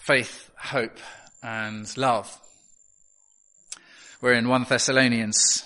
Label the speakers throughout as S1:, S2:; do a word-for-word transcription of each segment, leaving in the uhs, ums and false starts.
S1: faith, hope, and love. We're in First Thessalonians.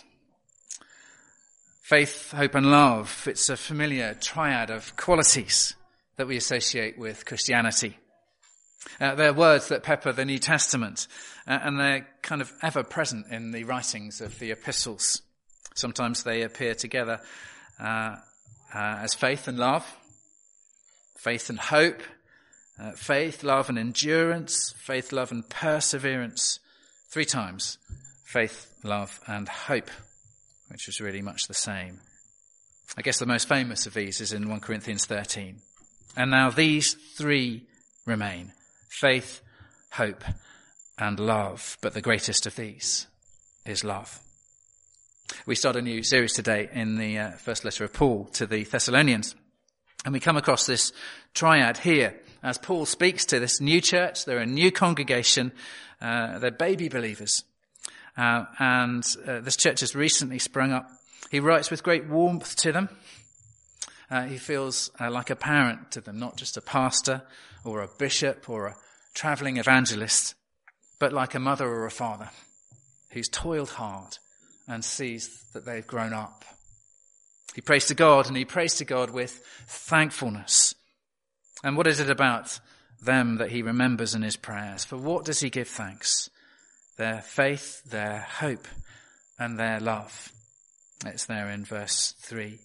S1: Faith, hope, and love. It's a familiar triad of qualities that we associate with Christianity. Uh, they're words that pepper the New Testament, uh, and they're kind of ever present in the writings of the epistles. Sometimes they appear together uh, uh, as faith and love, faith and hope, uh, faith, love, and endurance, faith, love, and perseverance. Three times, faith, love, and hope, which is really much the same. I guess the most famous of these is in First Corinthians thirteen. And now these three remain: faith, hope, and love. But the greatest of these is love. We start a new series today in the uh, first letter of Paul to the Thessalonians. And we come across this triad here as Paul speaks to this new church. They're a new congregation. Uh, they're baby believers. Uh, and uh, this church has recently sprung up. He writes with great warmth to them. Uh, he feels uh, like a parent to them, not just a pastor or a bishop or a travelling evangelist, but like a mother or a father who's toiled hard and sees that they've grown up. He prays to God, and he prays to God with thankfulness. And what is it about them that he remembers in his prayers? For what does he give thanks? Their faith, their hope, and their love. It's there in verse three.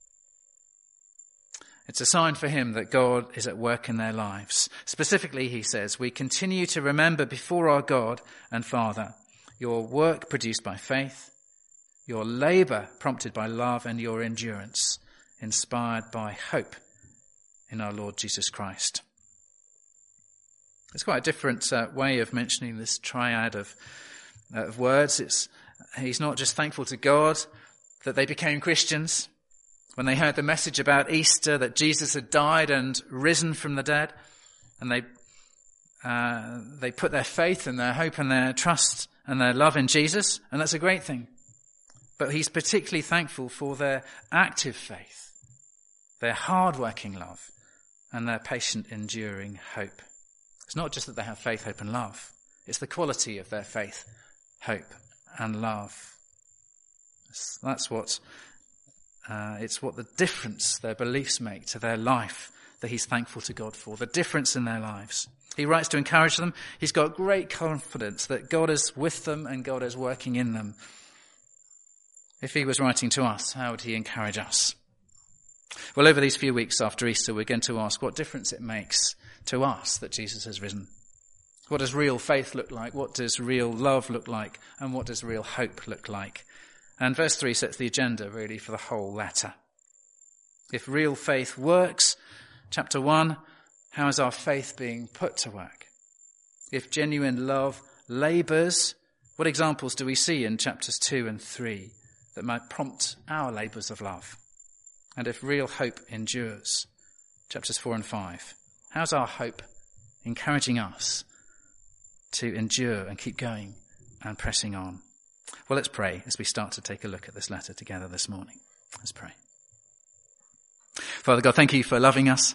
S1: It's a sign for him that God is at work in their lives. Specifically, he says, we continue to remember before our God and Father your work produced by faith, your labour prompted by love, and your endurance inspired by hope in our Lord Jesus Christ. It's quite a different uh, way of mentioning this triad of, uh, of words. It's, he's not just thankful to God that they became Christians when they heard the message about Easter, that Jesus had died and risen from the dead, and they uh, they put their faith and their hope and their trust and their love in Jesus, and that's a great thing. But he's particularly thankful for their active faith, their hard-working love, and their patient, enduring hope. It's not just that they have faith, hope, and love. It's the quality of their faith, hope, and love. That's what, uh, it's what the difference their beliefs make to their life that he's thankful to God for, the difference in their lives. He writes to encourage them. He's got great confidence that God is with them and God is working in them. If he was writing to us, how would he encourage us? Well, over these few weeks after Easter, we're going to ask what difference it makes to us that Jesus has risen. What does real faith look like? What does real love look like? And what does real hope look like? And verse three sets the agenda, really, for the whole letter. If real faith works, chapter one, how is our faith being put to work? If genuine love labours, what examples do we see in chapters two and three that might prompt our labours of love? And if real hope endures, chapters four and five, how's our hope encouraging us to endure and keep going and pressing on? Well, let's pray as we start to take a look at this letter together this morning. Let's pray. Father God, thank you for loving us.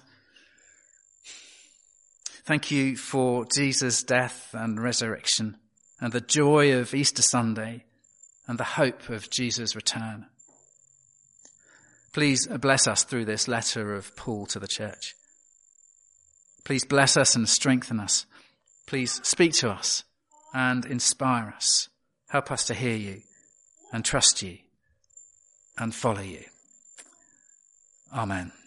S1: Thank you for Jesus' death and resurrection and the joy of Easter Sunday and the hope of Jesus' return. Please bless us through this letter of Paul to the church. Please bless us and strengthen us. Please speak to us and inspire us. Help us to hear you and trust you and follow you. Amen.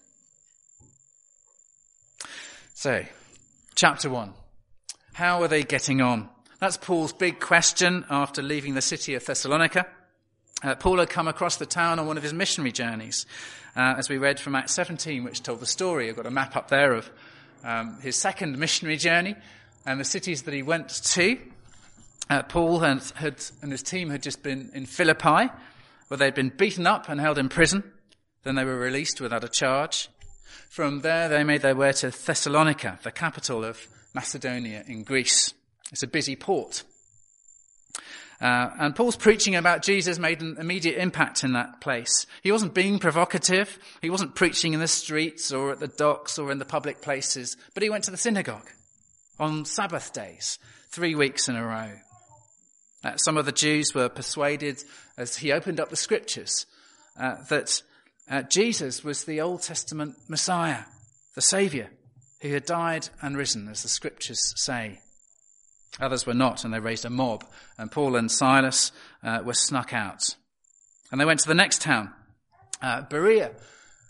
S1: So, chapter one. How are they getting on? That's Paul's big question after leaving the city of Thessalonica. Uh, Paul had come across the town on one of his missionary journeys, uh, as we read from Acts seventeen, which told the story. I've got a map up there of um, his second missionary journey and the cities that he went to. Uh, Paul had, had, and his team had just been in Philippi, where they'd been beaten up and held in prison. Then they were released without a charge. From there, they made their way to Thessalonica, the capital of Macedonia in Greece. It's a busy port. Uh, and Paul's preaching about Jesus made an immediate impact in that place. He wasn't being provocative. He wasn't preaching in the streets or at the docks or in the public places, but he went to the synagogue on Sabbath days, three weeks in a row. Uh, some of the Jews were persuaded, as he opened up the scriptures, uh, that uh, Jesus was the Old Testament Messiah, the Saviour, who had died and risen, as the scriptures say. Others were not, and they raised a mob, and Paul and Silas uh, were snuck out. And they went to the next town, uh, Berea. Uh,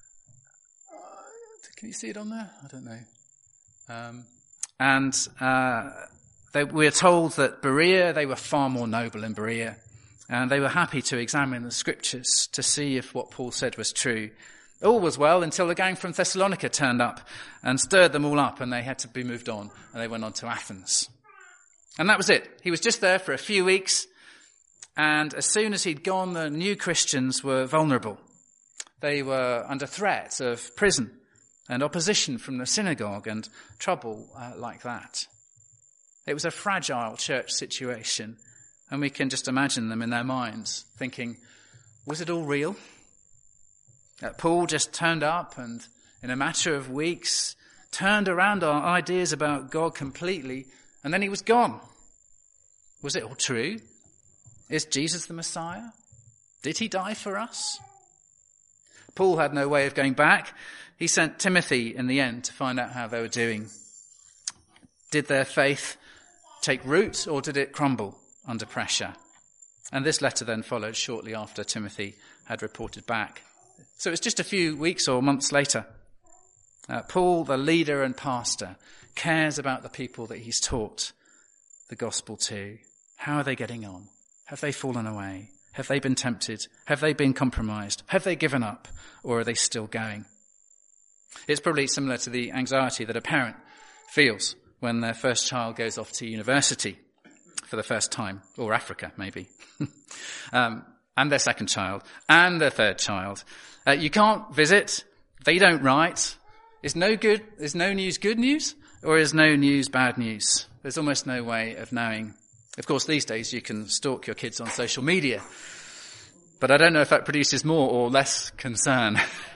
S1: can you see it on there? I don't know. Um, and uh, they, we're told that Berea, they were far more noble in Berea, and they were happy to examine the scriptures to see if what Paul said was true. All was well until the gang from Thessalonica turned up and stirred them all up, and they had to be moved on, and they went on to Athens. And that was it. He was just there for a few weeks, and as soon as he'd gone, the new Christians were vulnerable. They were under threat of prison and opposition from the synagogue and trouble uh, like that. It was a fragile church situation, and we can just imagine them in their minds thinking, was it all real? That Paul just turned up and in a matter of weeks turned around our ideas about God completely, and then he was gone. Was it all true? Is Jesus the Messiah? Did he die for us? Paul had no way of going back. He sent Timothy in the end to find out how they were doing. Did their faith take root, or did it crumble under pressure? And this letter then followed shortly after Timothy had reported back. So it's just a few weeks or months later. Uh, Paul, the leader and pastor, cares about the people that he's taught the gospel to. How are they getting on? Have they fallen away? Have they been tempted? Have they been compromised? Have they given up? Or are they still going? It's probably similar to the anxiety that a parent feels when their first child goes off to university for the first time, or Africa maybe, um, and their second child, and their third child. Uh, you can't visit. They don't write. Is no good? Is no news good news, or is no news bad news? There's almost no way of knowing. Of course, these days you can stalk your kids on social media, but I don't know if that produces more or less concern.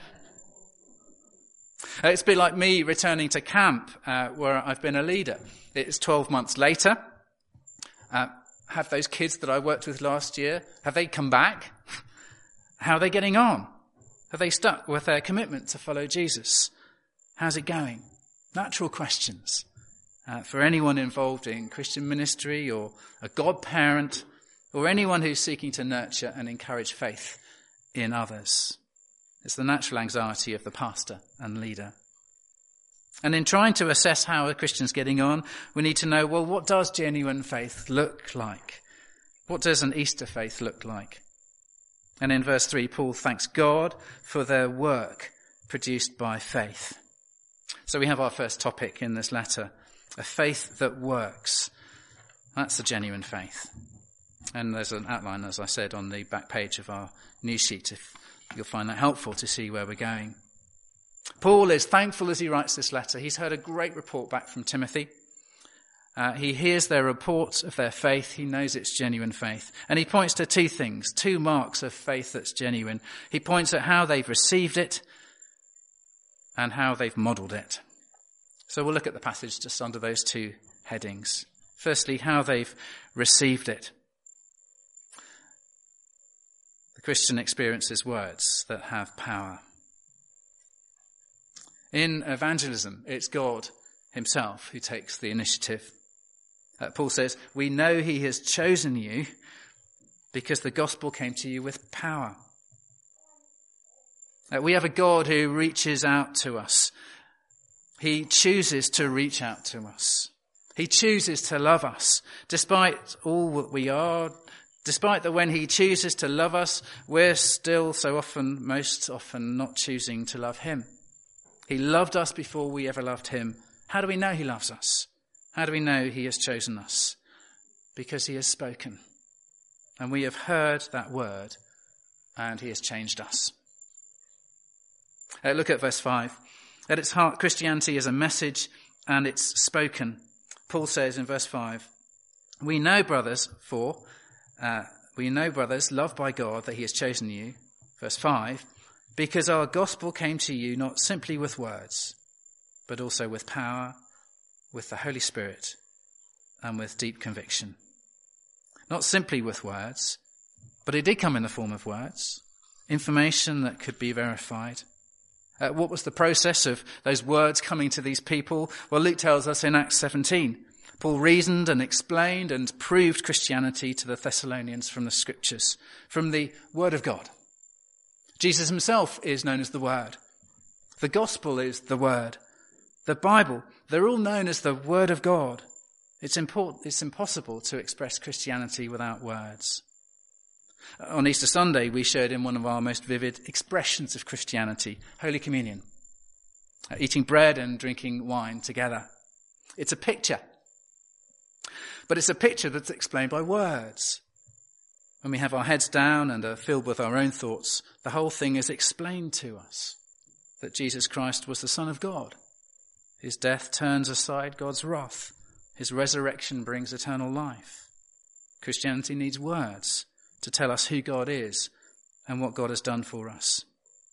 S1: It's a bit like me returning to camp uh, where I've been a leader. It's twelve months later. Uh, have those kids that I worked with last year, have they come back? How are they getting on? Have they stuck with their commitment to follow Jesus? How's it going? Natural questions uh, for anyone involved in Christian ministry or a godparent or anyone who's seeking to nurture and encourage faith in others. It's the natural anxiety of the pastor and leader. And in trying to assess how a Christian's getting on, we need to know, well, what does genuine faith look like? What does an Easter faith look like? And in verse three, Paul thanks God for their work produced by faith. So we have our first topic in this letter, a faith that works. That's a genuine faith. And there's an outline, as I said, on the back page of our news sheet, if you'll find that helpful to see where we're going. Paul is thankful as he writes this letter. He's heard a great report back from Timothy. Uh, he hears their report of their faith. He knows it's genuine faith. And he points to two things, two marks of faith that's genuine. He points at how they've received it and how they've modelled it. So we'll look at the passage just under those two headings. Firstly, how they've received it. The Christian experiences words that have power. In evangelism, it's God himself who takes the initiative. Uh, Paul says, we know he has chosen you because the gospel came to you with power. Uh, we have a God who reaches out to us. He chooses to reach out to us. He chooses to love us despite all that we are, despite that when he chooses to love us, we're still so often, most often, not choosing to love him. He loved us before we ever loved him. How do we know he loves us? How do we know he has chosen us? Because he has spoken. And we have heard that word, and he has changed us. Uh, look at verse five. At its heart, Christianity is a message, and it's spoken. Paul says in verse five, we know, brothers, for, uh, we know, brothers, loved by God, that he has chosen you. Verse five, because our gospel came to you not simply with words, but also with power, with the Holy Spirit and with deep conviction. Not simply with words, but it did come in the form of words, information that could be verified. Uh, what was the process of those words coming to these people? Well, Luke tells us in Acts seventeen, Paul reasoned and explained and proved Christianity to the Thessalonians from the scriptures, from the Word of God. Jesus himself is known as the Word. The Gospel is the Word. The Bible, they're all known as the Word of God. It's important, it's impossible to express Christianity without words. On Easter Sunday, we shared in one of our most vivid expressions of Christianity, Holy Communion, eating bread and drinking wine together. It's a picture, but it's a picture that's explained by words. When we have our heads down and are filled with our own thoughts, the whole thing is explained to us, that Jesus Christ was the Son of God. His death turns aside God's wrath. His resurrection brings eternal life. Christianity needs words to tell us who God is and what God has done for us.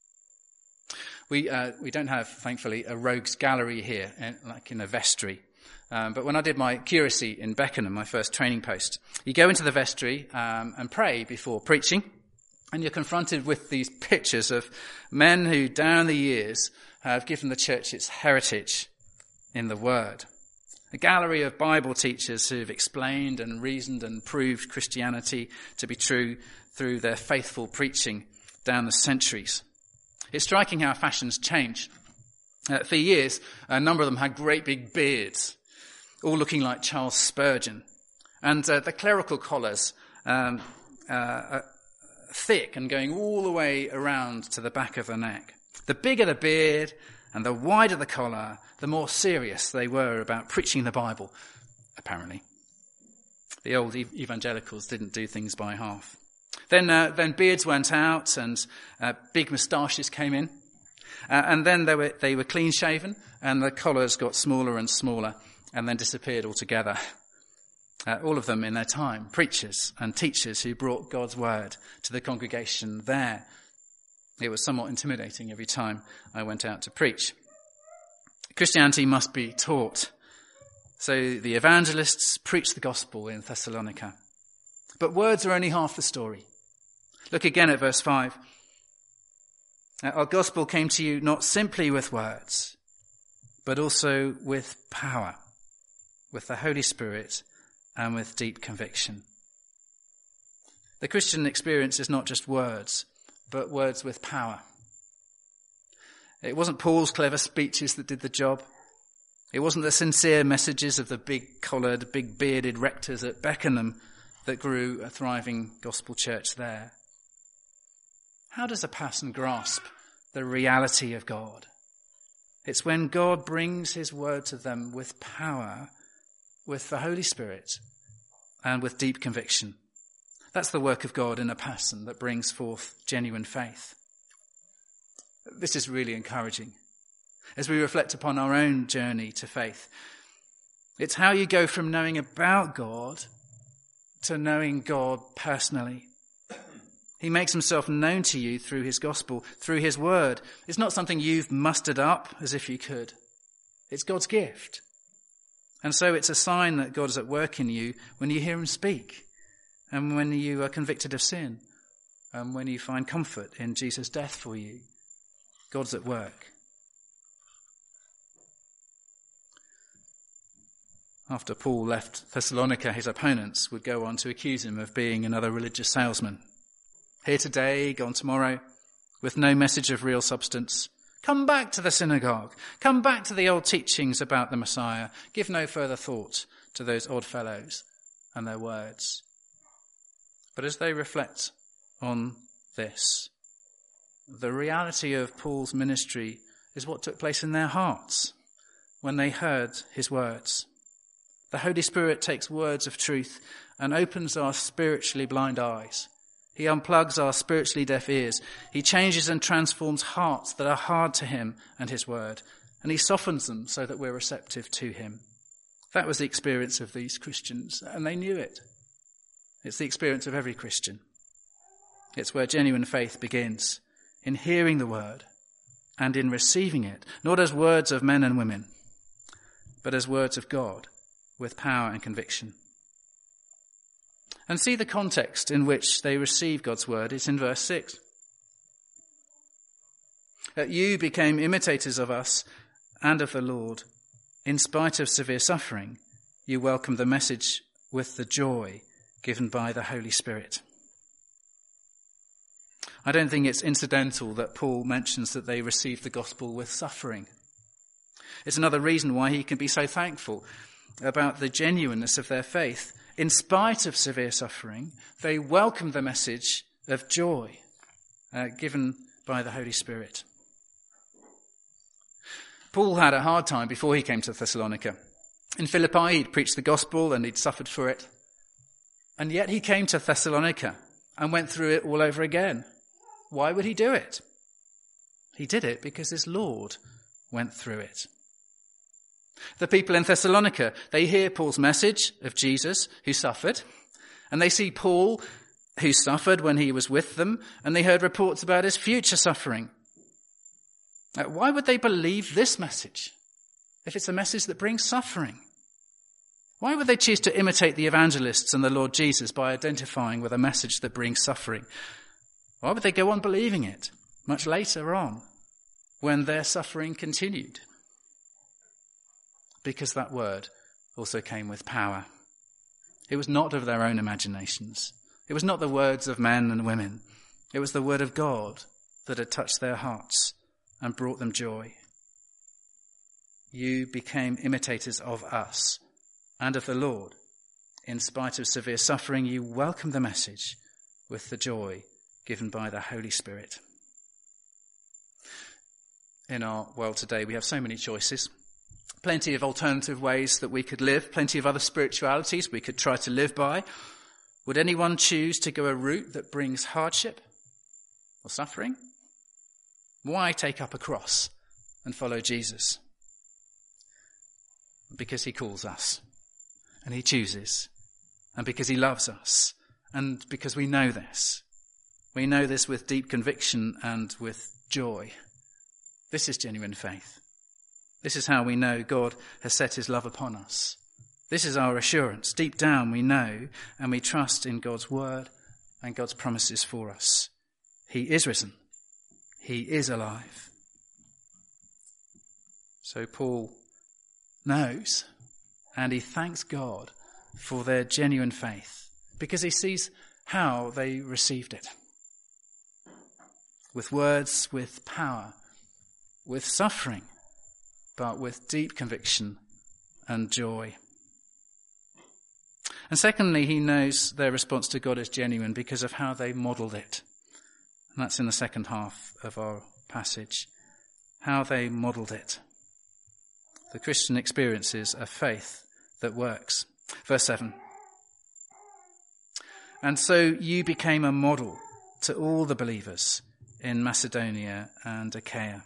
S1: We uh, we don't have, thankfully, a rogues gallery here, like in a vestry. Um, but when I did my curacy in Beckenham, my first training post, you go into the vestry um, and pray before preaching, and you're confronted with these pictures of men who, down the years, have given the church its heritage in the Word. A gallery of Bible teachers who've explained and reasoned and proved Christianity to be true through their faithful preaching down the centuries. It's striking how fashions change. Uh, for years, a number of them had great big beards, all looking like Charles Spurgeon. And uh, the clerical collars, um, uh, uh, thick and going all the way around to the back of the neck. The bigger the beard and the wider the collar, the more serious they were about preaching the Bible, apparently. The old evangelicals didn't do things by half. Then uh, then beards went out and uh, big moustaches came in. Uh, and then they were, they were clean-shaven and the collars got smaller and smaller and then disappeared altogether. Uh, all of them in their time, preachers and teachers who brought God's word to the congregation there. It was somewhat intimidating every time I went out to preach. Christianity must be taught. So the evangelists preached the gospel in Thessalonica. But words are only half the story. Look again at verse five. Our gospel came to you not simply with words, but also with power, with the Holy Spirit, and with deep conviction. The Christian experience is not just words, but words with power. It wasn't Paul's clever speeches that did the job. It wasn't the sincere messages of the big-collared, big-bearded rectors at Beckenham that grew a thriving gospel church there. How does a person grasp the reality of God? It's when God brings his word to them with power, with the Holy Spirit, and with deep conviction. That's the work of God in a person that brings forth genuine faith. This is really encouraging as we reflect upon our own journey to faith. It's how you go from knowing about God to knowing God personally. He makes himself known to you through his gospel, through his word. It's not something you've mustered up as if you could. It's God's gift. And so it's a sign that God is at work in you when you hear him speak, and when you are convicted of sin, and when you find comfort in Jesus' death for you. God's at work. After Paul left Thessalonica, his opponents would go on to accuse him of being another religious salesman. Here today, gone tomorrow, with no message of real substance. Come back to the synagogue. Come back to the old teachings about the Messiah. Give no further thought to those odd fellows and their words. But as they reflect on this, the reality of Paul's ministry is what took place in their hearts when they heard his words. The Holy Spirit takes words of truth and opens our spiritually blind eyes. He unplugs our spiritually deaf ears. He changes and transforms hearts that are hard to him and his word. And he softens them so that we're receptive to him. That was the experience of these Christians, and they knew it. It's the experience of every Christian. It's where genuine faith begins, in hearing the word and in receiving it, not as words of men and women, but as words of God with power and conviction. And see the context in which they receive God's word. It's in verse six. That you became imitators of us and of the Lord. In spite of severe suffering, you welcomed the message with the joy given by the Holy Spirit. I don't think it's incidental that Paul mentions that they received the gospel with suffering. It's another reason why he can be so thankful about the genuineness of their faith. In spite of severe suffering, they welcomed the message of joy uh, given by the Holy Spirit. Paul had a hard time before he came to Thessalonica. In Philippi, he'd preached the gospel and he'd suffered for it. And yet he came to Thessalonica and went through it all over again. Why would he do it? He did it because his Lord went through it. The people in Thessalonica, they hear Paul's message of Jesus who suffered, and they see Paul who suffered when he was with them, and they heard reports about his future suffering. Why would they believe this message if it's a message that brings suffering? Why would they choose to imitate the evangelists and the Lord Jesus by identifying with a message that brings suffering? Why would they go on believing it much later on when their suffering continued? Because that word also came with power. It was not of their own imaginations. It was not the words of men and women. It was the word of God that had touched their hearts and brought them joy. You became imitators of us and of the Lord. In spite of severe suffering, you welcomed the message with the joy given by the Holy Spirit. In our world today, we have so many choices. Plenty of alternative ways that we could live, plenty of other spiritualities we could try to live by. Would anyone choose to go a route that brings hardship or suffering? Why take up a cross and follow Jesus? Because he calls us, and he chooses, and because he loves us, and because we know this. We know this with deep conviction and with joy. This is genuine faith. This is how we know God has set his love upon us. This is our assurance. Deep down we know and we trust in God's word and God's promises for us. He is risen. He is alive. So Paul knows and he thanks God for their genuine faith because he sees how they received it. With words, with power, with suffering, but with deep conviction and joy. And secondly, he knows their response to God is genuine because of how they modelled it. And that's in the second half of our passage. How they modelled it. The Christian experience is a faith that works. Verse seven. And so you became a model to all the believers in Macedonia and Achaia.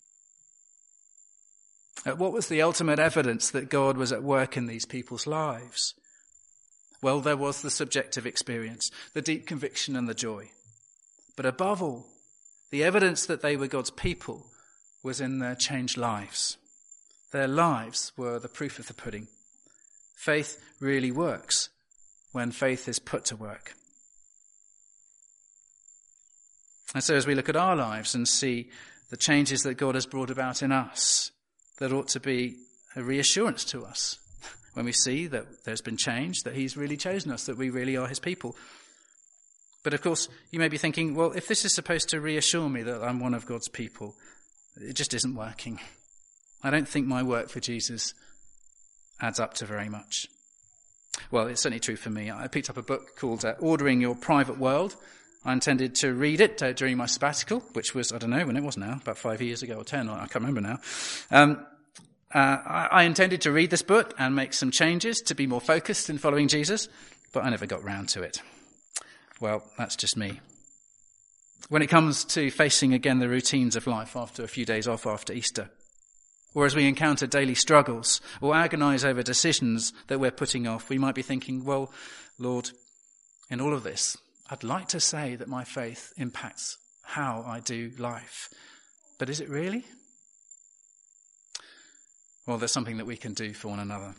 S1: What was the ultimate evidence that God was at work in these people's lives? Well, there was the subjective experience, the deep conviction and the joy. But above all, the evidence that they were God's people was in their changed lives. Their lives were the proof of the pudding. Faith really works when faith is put to work. And so as we look at our lives and see the changes that God has brought about in us, that ought to be a reassurance to us when we see that there's been change, that he's really chosen us, that we really are his people. But of course, you may be thinking, well, if this is supposed to reassure me that I'm one of God's people, it just isn't working. I don't think my work for Jesus adds up to very much. Well, it's certainly true for me. I picked up a book called uh, Ordering Your Private World. I intended to read it uh, during my sabbatical, which was, I don't know when it was now, about five years ago or ten, I can't remember now. Um, uh, I, I intended to read this book and make some changes to be more focused in following Jesus, but I never got round to it. Well, that's just me. When it comes to facing again the routines of life after a few days off after Easter, or as we encounter daily struggles or agonize over decisions that we're putting off, we might be thinking, well, Lord, in all of this, I'd like to say that my faith impacts how I do life. But is it really? well, there's something that we can do for one another.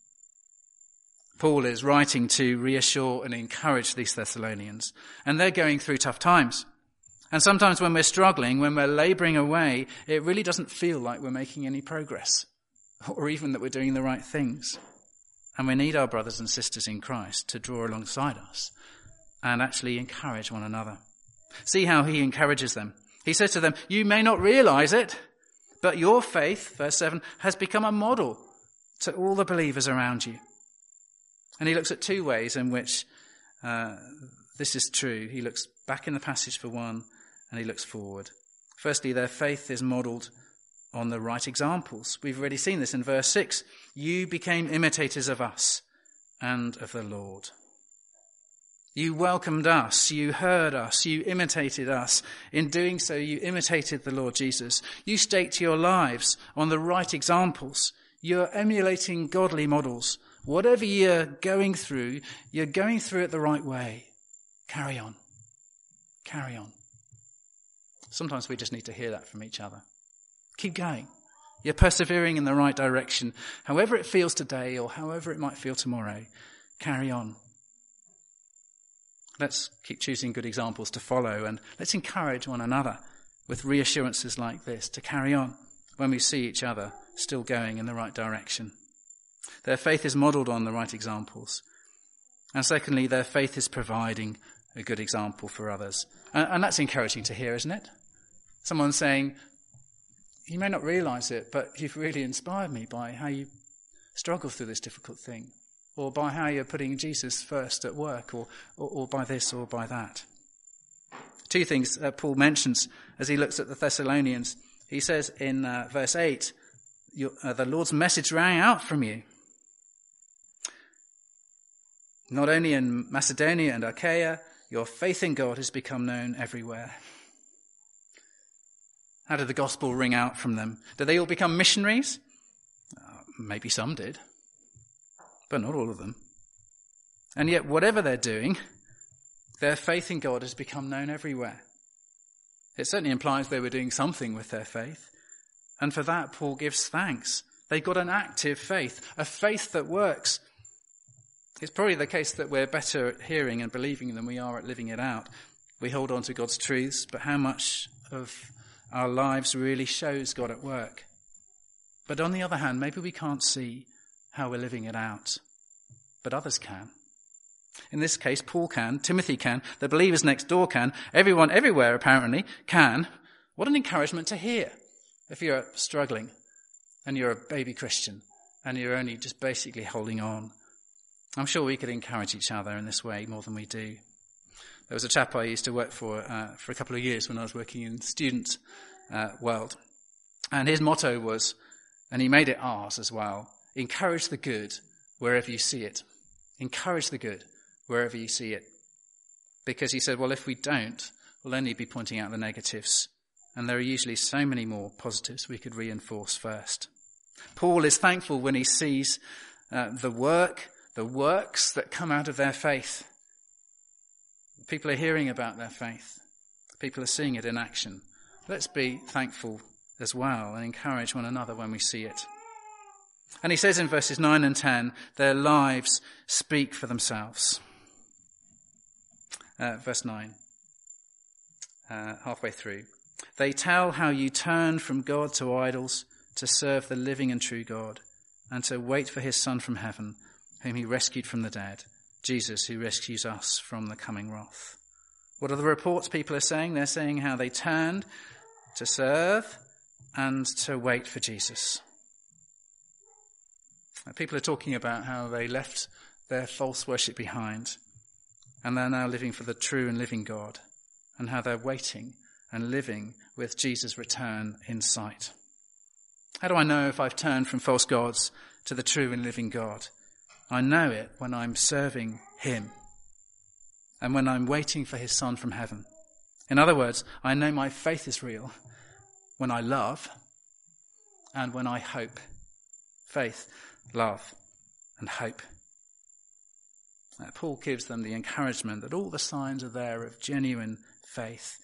S1: Paul is writing to reassure and encourage these Thessalonians, and they're going through tough times. And sometimes when we're struggling, when we're labouring away, it really doesn't feel like we're making any progress, or even that we're doing the right things. And we need our brothers and sisters in Christ to draw alongside us and actually encourage one another. See how he encourages them. He says to them, you may not realise it, but your faith, verse seven, has become a model to all the believers around you. And he looks at two ways in which uh, this is true. He looks back in the passage for one, and he looks forward. Firstly, their faith is modelled on the right examples. We've already seen this in verse six. You became imitators of us and of the Lord. You welcomed us, you heard us, you imitated us. In doing so, you imitated the Lord Jesus. You staked your lives on the right examples. You're emulating godly models. Whatever you're going through, you're going through it the right way. Carry on. Carry on. Sometimes we just need to hear that from each other. Keep going. You're persevering in the right direction. However it feels today or however it might feel tomorrow, carry on. Let's keep choosing good examples to follow, and let's encourage one another with reassurances like this to carry on when we see each other still going in the right direction. Their faith is modelled on the right examples. And secondly, their faith is providing a good example for others. And, and that's encouraging to hear, isn't it? Someone saying, you may not realise it, but you've really inspired me by how you struggle through this difficult thing, or by how you're putting Jesus first at work, or, or, or by this or by that. Two things uh, Paul mentions as he looks at the Thessalonians. He says in uh, verse eight, your, uh, the Lord's message rang out from you. Not only in Macedonia and Achaia, your faith in God has become known everywhere. How did the gospel ring out from them? Did they all become missionaries? Uh, maybe some did, but not all of them. And yet, whatever they're doing, their faith in God has become known everywhere. It certainly implies they were doing something with their faith. And for that, Paul gives thanks. They've got an active faith, a faith that works. It's probably the case that we're better at hearing and believing than we are at living it out. We hold on to God's truths, but how much of our lives really shows God at work? But on the other hand, maybe we can't see how we're living it out, but others can. In this case, Paul can, Timothy can, the believers next door can, everyone everywhere apparently can. What an encouragement to hear if you're struggling and you're a baby Christian and you're only just basically holding on. I'm sure we could encourage each other in this way more than we do. There was a chap I used to work for uh, for a couple of years when I was working in the student uh, world. And his motto was, and he made it ours as well, encourage the good wherever you see it. Encourage the good wherever you see it. Because he said, well, if we don't, we'll only be pointing out the negatives. And there are usually so many more positives we could reinforce first. Paul is thankful when he sees uh, the work, the works that come out of their faith. People are hearing about their faith. People are seeing it in action. Let's be thankful as well and encourage one another when we see it. And he says in verses nine and ten, their lives speak for themselves. Uh, verse nine, uh, halfway through. They tell how you turned from God to idols to serve the living and true God and to wait for his Son from heaven, whom he rescued from the dead, Jesus, who rescues us from the coming wrath. What are the reports people are saying? They're saying how they turned to serve and to wait for Jesus. People are talking about how they left their false worship behind and they're now living for the true and living God, and how they're waiting and living with Jesus' return in sight. How do I know if I've turned from false gods to the true and living God? I know it when I'm serving him and when I'm waiting for his Son from heaven. In other words, I know my faith is real when I love and when I hope. Faith, love, and hope. Uh, Paul gives them the encouragement that all the signs are there of genuine faith.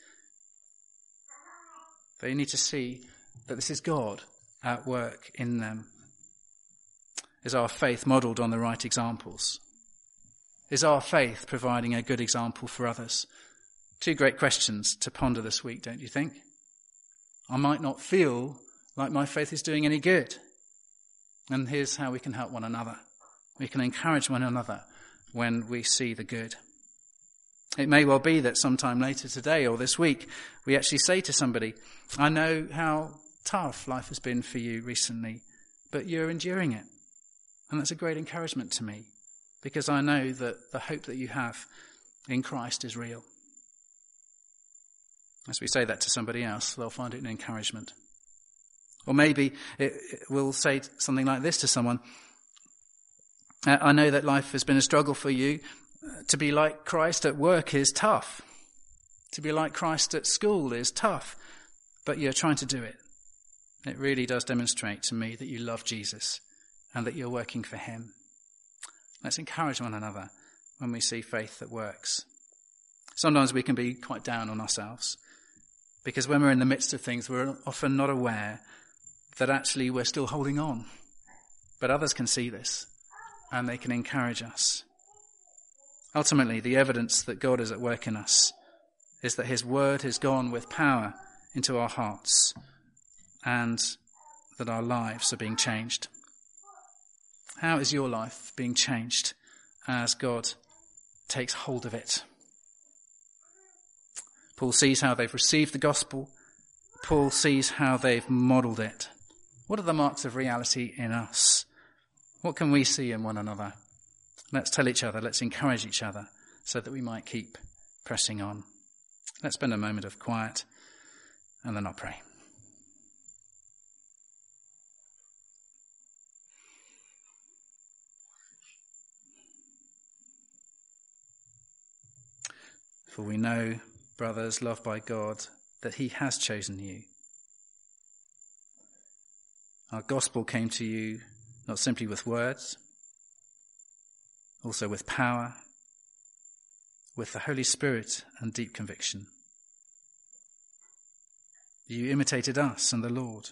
S1: They need to see that this is God at work in them. Is our faith modelled on the right examples? Is our faith providing a good example for others? Two great questions to ponder this week, don't you think? I might not feel like my faith is doing any good. And here's how we can help one another. We can encourage one another when we see the good. It may well be that sometime later today or this week, we actually say to somebody, I know how tough life has been for you recently, but you're enduring it. And that's a great encouragement to me, because I know that the hope that you have in Christ is real. As we say that to somebody else, they'll find it an encouragement. Or maybe it, it will say something like this to someone. I know that life has been a struggle for you. To be like Christ at work is tough. To be like Christ at school is tough. But you're trying to do it. It really does demonstrate to me that you love Jesus and that you're working for him. Let's encourage one another when we see faith that works. Sometimes we can be quite down on ourselves, because when we're in the midst of things, we're often not aware that actually we're still holding on. But others can see this, and they can encourage us. Ultimately, the evidence that God is at work in us is that his word has gone with power into our hearts, and that our lives are being changed. How is your life being changed as God takes hold of it? Paul sees how they've received the gospel. Paul sees how they've modelled it. What are the marks of reality in us? What can we see in one another? Let's tell each other, let's encourage each other so that we might keep pressing on. Let's spend a moment of quiet and then I'll pray. For we know, brothers, loved by God, that he has chosen you. Our gospel came to you not simply with words, also with power, with the Holy Spirit and deep conviction. You imitated us and the Lord.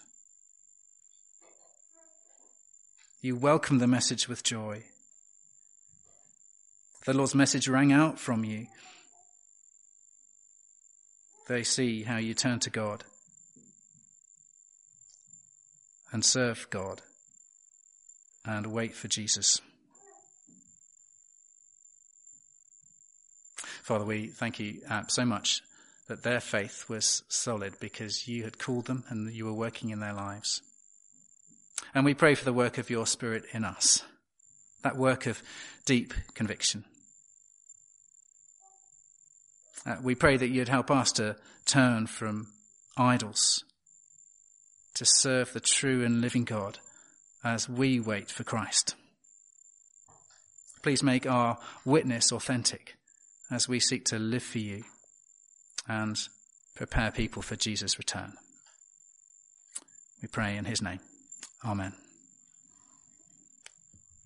S1: You welcomed the message with joy. The Lord's message rang out from you. They see how you turn to God and serve God and wait for Jesus. Father, we thank you uh, so much that their faith was solid because you had called them and you were working in their lives. And we pray for the work of your Spirit in us, that work of deep conviction. Uh, we pray that you'd help us to turn from idols to serve the true and living God as we wait for Christ. Please make our witness authentic as we seek to live for you and prepare people for Jesus' return. We pray in his name. Amen.